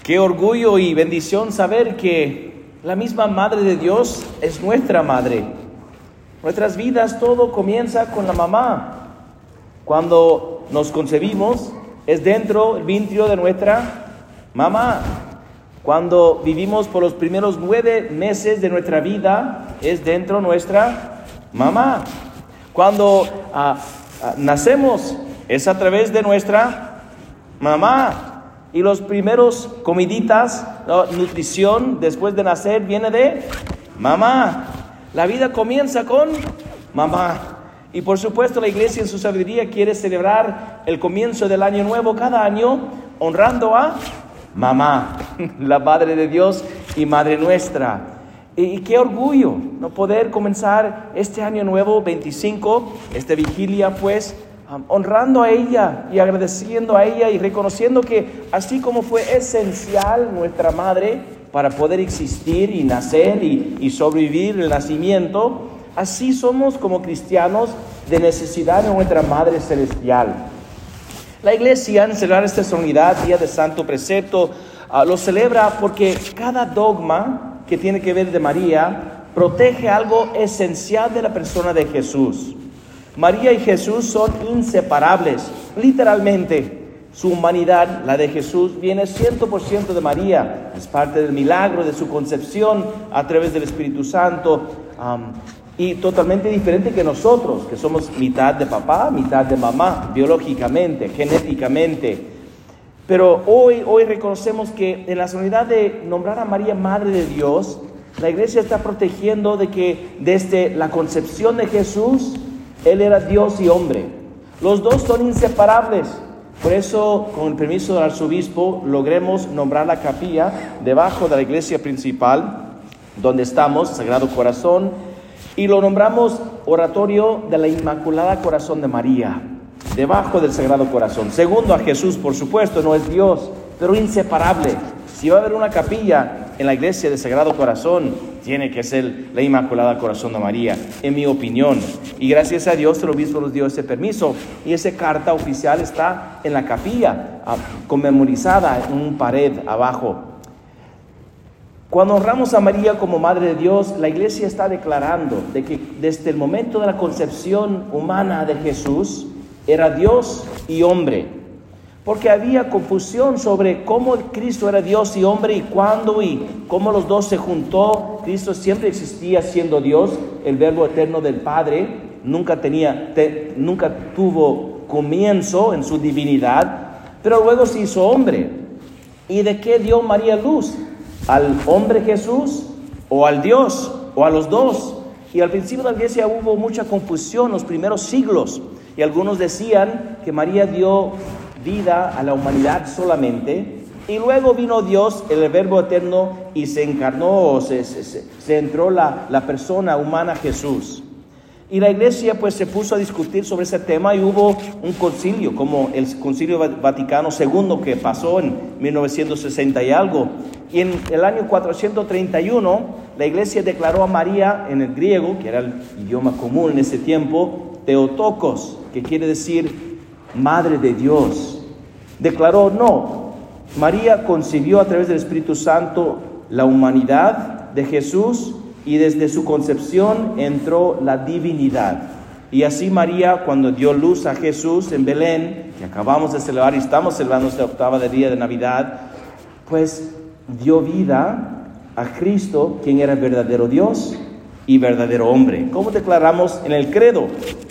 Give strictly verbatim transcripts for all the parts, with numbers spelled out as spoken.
Qué orgullo y bendición saber que la misma Madre de Dios es nuestra Madre. Nuestras vidas, todo comienza con la mamá. Cuando nos concebimos, es dentro el vientre de nuestra mamá. Cuando vivimos por los primeros nueve meses de nuestra vida, es dentro nuestra mamá. Cuando uh, uh, nacemos, es a través de nuestra mamá. Y los primeros comiditas, ¿no? Nutrición después de nacer viene de mamá. La vida comienza con mamá. Y por supuesto la iglesia en su sabiduría quiere celebrar el comienzo del año nuevo cada año honrando a mamá, la Madre de Dios y Madre nuestra. Y, y qué orgullo no poder comenzar este año nuevo veinticinco, esta vigilia pues, Um, honrando a ella y agradeciendo a ella y reconociendo que así como fue esencial nuestra madre para poder existir y nacer y, y sobrevivir el nacimiento, así somos como cristianos de necesidad de nuestra Madre Celestial. La iglesia en celebrar esta solemnidad, Día de Santo Precepto, uh, lo celebra porque cada dogma que tiene que ver de María protege algo esencial de la persona de Jesús. María y Jesús son inseparables, literalmente. Su humanidad, la de Jesús, viene cien por ciento de María. Es parte del milagro de su concepción a través del Espíritu Santo. Um, y totalmente diferente que nosotros, que somos mitad de papá, mitad de mamá, biológicamente, genéticamente. Pero hoy, hoy reconocemos que en la solemnidad de nombrar a María Madre de Dios, la iglesia está protegiendo de que desde la concepción de Jesús, Él era Dios y hombre. Los dos son inseparables. Por eso, con el permiso del arzobispo, logremos nombrar la capilla debajo de la iglesia principal, donde estamos, Sagrado Corazón, y lo nombramos Oratorio de la Inmaculada Corazón de María, debajo del Sagrado Corazón. Segundo a Jesús, por supuesto, no es Dios, pero inseparable. Si va a haber una capilla en la iglesia del Sagrado Corazón, tiene que ser la Inmaculada Corazón de María, en mi opinión. Y gracias a Dios el obispo nos dio ese permiso. Y esa carta oficial está en la capilla, conmemorizada en una pared abajo. Cuando honramos a María como Madre de Dios, la iglesia está declarando de que desde el momento de la concepción humana de Jesús, era Dios y hombre. Porque había confusión sobre cómo Cristo era Dios y hombre y cuándo y cómo los dos se juntó. Cristo siempre existía siendo Dios, el verbo eterno del Padre, nunca tenía, te, nunca tuvo comienzo en su divinidad, pero luego se hizo hombre. ¿Y de qué dio María luz? ¿Al hombre Jesús o al Dios o a los dos? Y al principio de la iglesia hubo mucha confusión en los primeros siglos y algunos decían que María dio vida a la humanidad solamente, y luego vino Dios, el verbo eterno, y se encarnó, se, se, se, se entró la, la persona humana Jesús. Y la iglesia pues se puso a discutir sobre ese tema y hubo un concilio, como el Concilio Vaticano segundo que pasó en mil novecientos sesenta y algo. Y en el año cuatrocientos treinta y uno, la iglesia declaró a María en el griego, que era el idioma común en ese tiempo, Theotokos, que quiere decir Madre de Dios. Declaró, no, María concibió a través del Espíritu Santo la humanidad de Jesús y desde su concepción entró la divinidad. Y así María, cuando dio luz a Jesús en Belén, que acabamos de celebrar y estamos celebrando esta octava de día de Navidad, pues dio vida a Cristo, quien era verdadero Dios y verdadero hombre. ¿Cómo declaramos en el credo?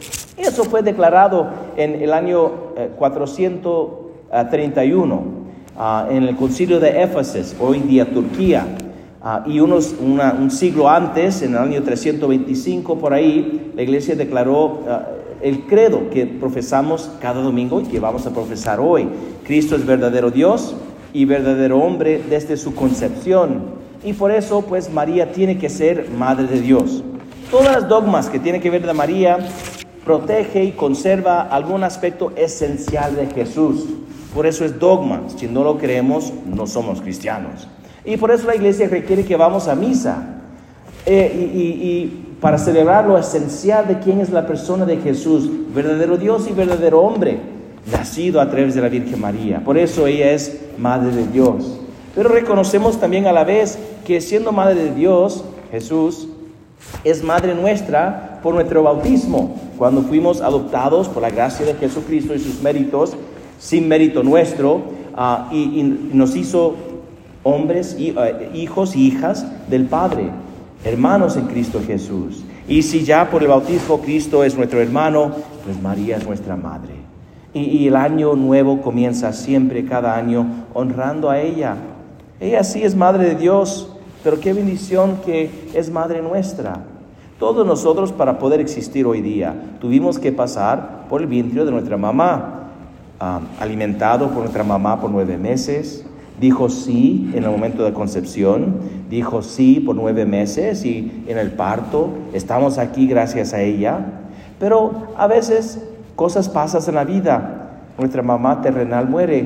Eso fue declarado en el año eh, cuatrocientos treinta y uno, uh, en el concilio de Éfeso, hoy día Turquía, uh, y unos, una, un siglo antes, en el año trescientos veinticinco, por ahí, la iglesia declaró uh, el credo que profesamos cada domingo y que vamos a profesar hoy. Cristo es verdadero Dios y verdadero hombre desde su concepción, y por eso, pues, María tiene que ser Madre de Dios. Todas las dogmas que tienen que ver de María protege y conserva algún aspecto esencial de Jesús. Por eso es dogma. Si no lo creemos, no somos cristianos. Y por eso la iglesia requiere que vamos a misa. Eh, y, y, y para celebrar lo esencial de quién es la persona de Jesús, verdadero Dios y verdadero hombre, nacido a través de la Virgen María. Por eso ella es Madre de Dios. Pero reconocemos también a la vez que siendo madre de Dios, Jesús, es madre nuestra por nuestro bautismo, cuando fuimos adoptados por la gracia de Jesucristo y sus méritos, sin mérito nuestro, uh, y, y nos hizo hombres, y, uh, hijos y hijas del Padre, hermanos en Cristo Jesús. Y si ya por el bautismo Cristo es nuestro hermano, pues María es nuestra madre. Y, y el año nuevo comienza siempre, cada año, honrando a ella. Ella sí es madre de Dios, pero qué bendición que es madre nuestra. Todos nosotros, para poder existir hoy día, tuvimos que pasar por el vientre de nuestra mamá, um, alimentado por nuestra mamá por nueve meses. Dijo sí en el momento de concepción, dijo sí por nueve meses y en el parto. Estamos aquí gracias a ella. Pero a veces cosas pasan en la vida. Nuestra mamá terrenal muere,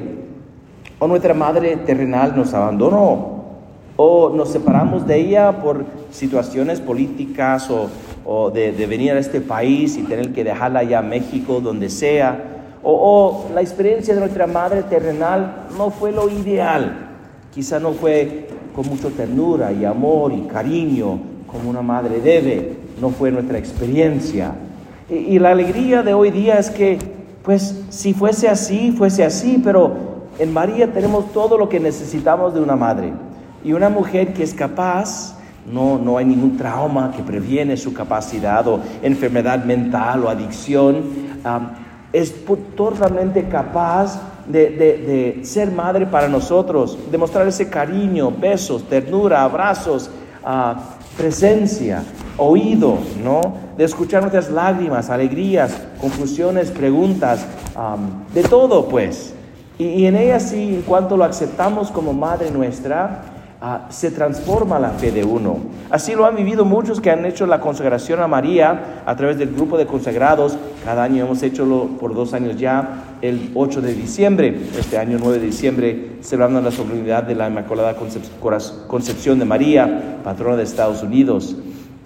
o nuestra madre terrenal nos abandonó, o nos separamos de ella por situaciones políticas o, o de, de venir a este país y tener que dejarla allá en México, donde sea. O, o la experiencia de nuestra madre terrenal no fue lo ideal. Quizá no fue con mucha ternura y amor y cariño como una madre debe. No fue nuestra experiencia. Y, y la alegría de hoy día es que, pues, si fuese así, fuese así, pero en María tenemos todo lo que necesitamos de una madre. Y una mujer que es capaz, no, no hay ningún trauma que previene su capacidad o enfermedad mental o adicción, um, es totalmente capaz de, de, de ser madre para nosotros, de mostrar ese cariño, besos, ternura, abrazos, uh, presencia, oído, ¿no? De escuchar nuestras lágrimas, alegrías, confusiones, preguntas, um, de todo pues. Y, y en ella sí, en cuanto lo aceptamos como madre nuestra, Uh, se transforma la fe de uno. Así lo han vivido muchos que han hecho la consagración a María a través del grupo de consagrados. Cada año hemos hecho por dos años ya, el ocho de diciembre, este año nueve de diciembre, celebrando la solemnidad de la Inmaculada Concep- Concepción de María, patrona de Estados Unidos.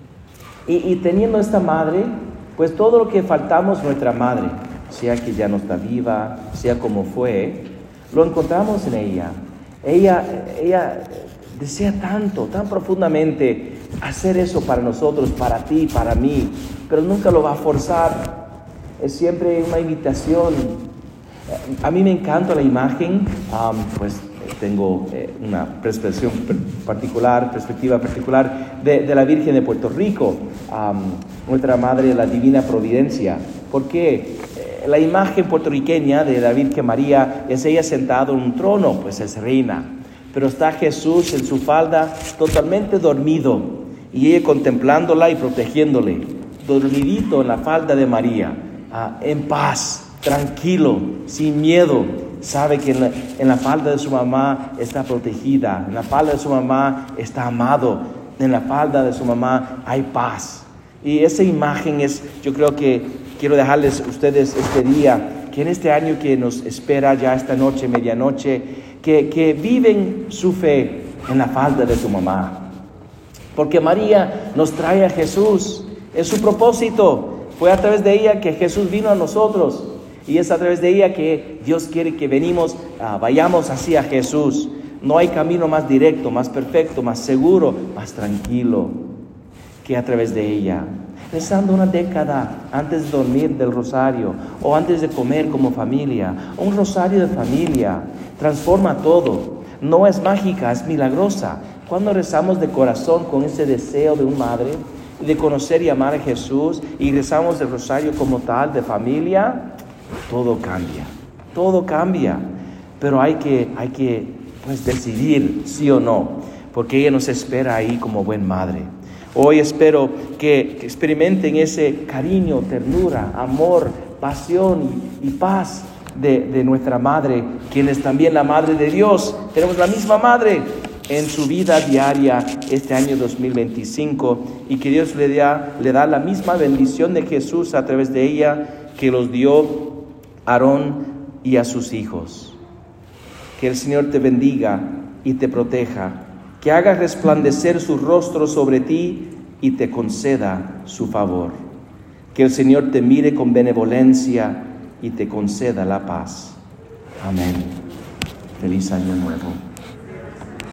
Y, y teniendo esta madre, pues todo lo que faltamos nuestra madre, sea que ya no está viva, sea como fue, lo encontramos en ella. Ella, ella desea tanto, tan profundamente hacer eso para nosotros, para ti, para mí, pero nunca lo va a forzar. Es siempre una invitación. A mí me encanta la imagen, um, pues tengo eh, una perspectiva particular, perspectiva particular de, de la Virgen de Puerto Rico, um, nuestra Madre, la Divina Providencia. ¿Por qué? Eh, la imagen puertorriqueña de la Virgen María es ella sentada en un trono, pues es reina. Pero está Jesús en su falda totalmente dormido y ella contemplándola y protegiéndole, dormidito en la falda de María, ah, en paz, tranquilo, sin miedo. Sabe que en la, en la falda de su mamá está protegida, en la falda de su mamá está amado, en la falda de su mamá hay paz. Y esa imagen es, yo creo que quiero dejarles a ustedes este día, que en este año que nos espera ya esta noche, medianoche, Que, que viven su fe en la falda de su mamá. Porque María nos trae a Jesús. Es su propósito. Fue a través de ella que Jesús vino a nosotros. Y es a través de ella que Dios quiere que venimos, uh, vayamos hacia Jesús. No hay camino más directo, más perfecto, más seguro, más tranquilo que a través de ella. Rezando una década antes de dormir del rosario o antes de comer como familia. Un rosario de familia transforma todo. No es mágica, es milagrosa. Cuando rezamos de corazón con ese deseo de una madre de conocer y amar a Jesús y rezamos el rosario como tal de familia, todo cambia. Todo cambia. Pero hay que, hay que pues, decidir sí o no, porque ella nos espera ahí como buen madre. Hoy espero que, que experimenten ese cariño, ternura, amor, pasión y, y paz de, de nuestra Madre, quien es también la Madre de Dios. Tenemos la misma Madre en su vida diaria este año dos mil veinticinco y que Dios le da, le da la misma bendición de Jesús a través de ella que los dio a Aarón y a sus hijos. Que el Señor te bendiga y te proteja, que haga resplandecer su rostro sobre ti y te conceda su favor. Que el Señor te mire con benevolencia y te conceda la paz. Amén. Feliz año nuevo.